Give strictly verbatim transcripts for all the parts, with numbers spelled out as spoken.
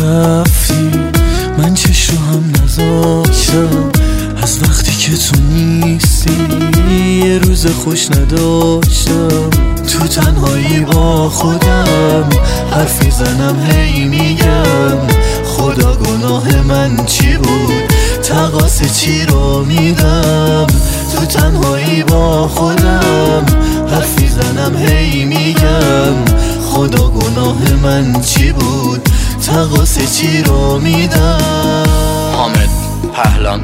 رفتی من چش رو هم نذاشتم، از وقتی که تو نیستی یه روز خوش نداشتم. تو تنهایی با خودم حرفی زنم هی میگم خدا گناه من چی بود، تقاص چی رو میدم. تو تنهایی با خودم حرفی زنم هی میگم خدا گناه من چی بود، تقاص چی رو میدم. حامد پهلان.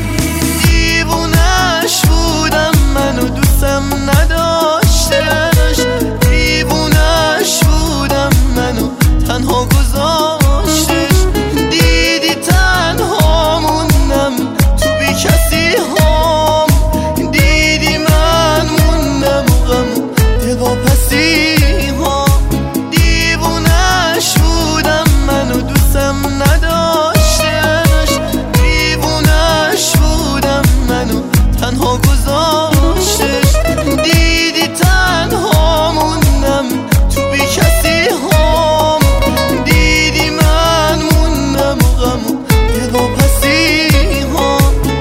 دیوونش بودم منو دوستم نداشتش، دیوونش بودم منو تنها گذاشتش. دیدی تنها موندم تو بی کسی هام، دیدی من موندم غم دوا پسی ها. دیوونش بودم منو دوستم نداشتش، دیوونش بودم منو تنها گذاشتش. دیدی تنها موندم تو بی کسی هام، دیدی من موندم غم دوا پسی ها.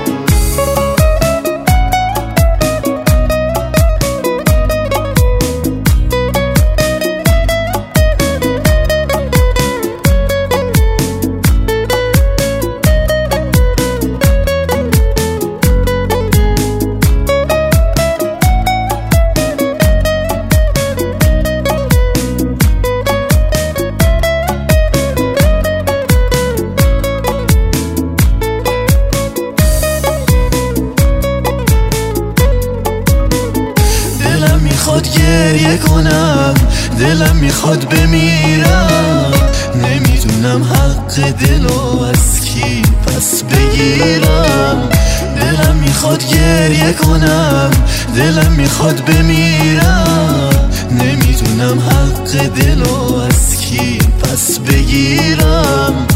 دلم میخواد گریه کنم، دلم میخواد بمیرم، نمیدونم حق دلو از کی پس بگیرم. دلم میخواد گریه کنم، دلم میخواد بمیرم، نمیدونم حق دلو از کی پس بگیرم.